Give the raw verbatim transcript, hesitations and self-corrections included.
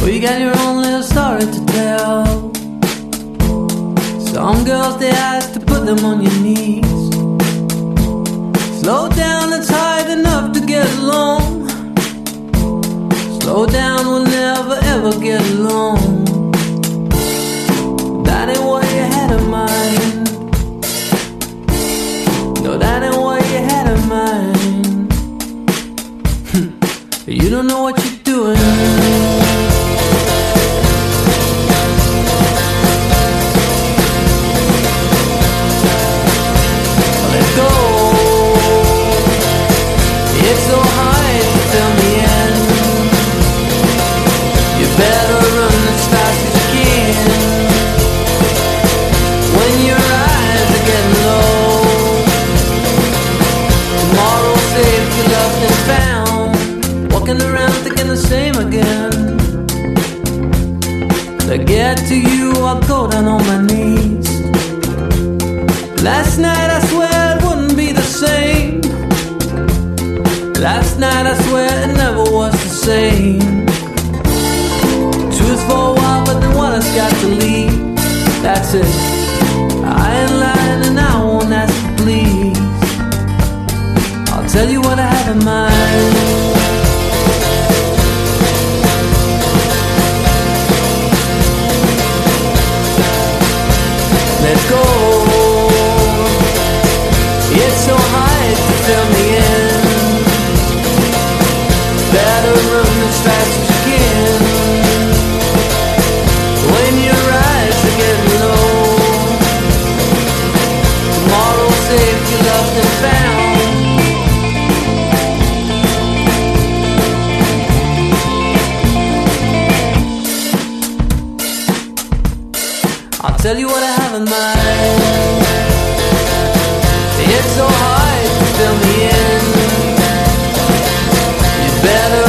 you got your own little story to tell. Some girls, they ask to put them on your knees. Slow down, it's hard enough to get along. Slow down, we'll never ever get along. That ain't what you had in mind. No, that ain't what you had in mind. You don't know what you're doing. Let's go. It's so hard to tell me in. You better run as fast as you can. When your eyes are getting low, tomorrow's safety lost and found. Walking around thinking the same again. To get to you, I'll go down on my knees. Last night I swear it wouldn't be the same. Last night I swear it never was the same. Truth for a while, but then one has got to leave. That's it. I ain't lying and I won't ask you please. I'll tell you what I have in mind. Let's go. It's so hard to fill me in. Better run as fast as you can. When your eyes are getting low, tomorrow's safe, you lost and found. I'll tell you what I have in mind. It's so hard to fill me in. You better